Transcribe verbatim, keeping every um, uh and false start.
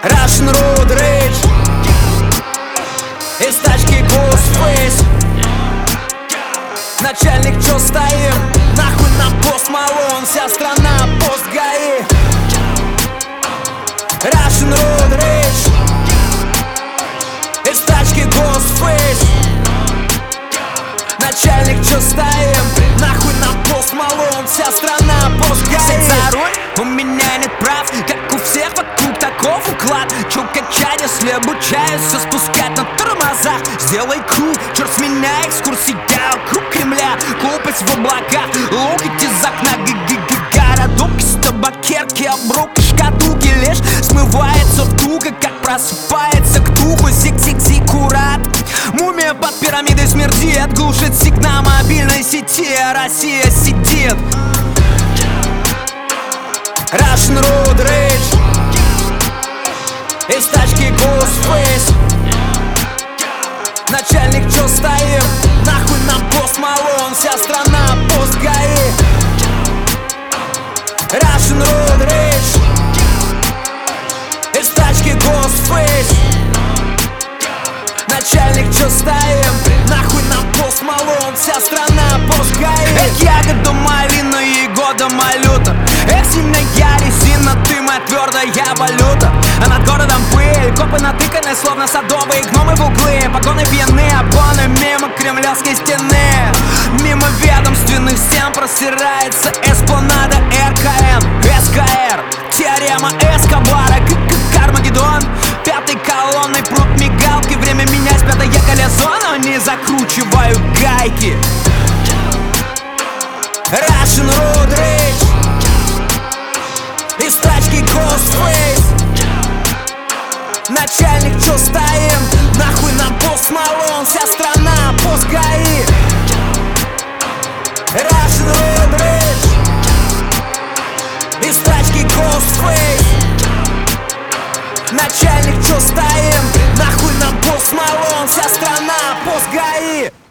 Russian Road Rage. Из тачки Ghostface. Начальник, чё стоим? Нахуй на пост Малон, вся страна пост ГАИ. Russian Road Rage. Из тачки Ghostface. Начальник, чё стоим? Нахуй на пост Малон, вся страна пост ГАИ. Сядь за руль, у меня нет прав, как у всех вокруг таков уклад. Чё качать, если обучаюсь все спускать на тормозах? Сделай круг, черт с меня, экскурсия вокруг Кремля. Глупость в облаках, локоть из окна. Г-г-г, городок из табакерки, оброк и шкатулки. Лишь смывается вдруг, как просыпается к духу. Зиг-зиг-зиг-курат. Мумия под пирамидой смердит, глушит сигнал мобильной сети. Россия сидит. Russian Road Rage. Из тачки Ghostface. Начальник, чё стоим? Нахуй на пост Малон, вся страна пост ГАИ. Russian Road Rage. Из тачки Ghostface. Начальник, чё стоим? Нахуй на пост Малон, вся страна пост ГАИ. Эх, ягода малина и года малюта. Эх, зимняя резина, ты моя твердая валюта. А над городом пыль, копы натыканы, словно садовые гномы в углы. Погоны пьяны, обгоны мимо кремлевской стены. Мимо ведомственных стен простирается эспланада эр ка эм, эс ка эр. Теорема Эскобара, как Армагеддон. Пятой колонной прут мигалки. Время менять, пятое колесо, но не закручивают гайки. Russian Road Rage. Из тачки Ghostface. Начальник, чё стоим? Нахуй на пост Малон, вся страна пост ГАИ. Russian Road Rage. Из тачки Ghostface. Начальник, чё стоим? Нахуй на пост Малон, вся страна пост ГАИ.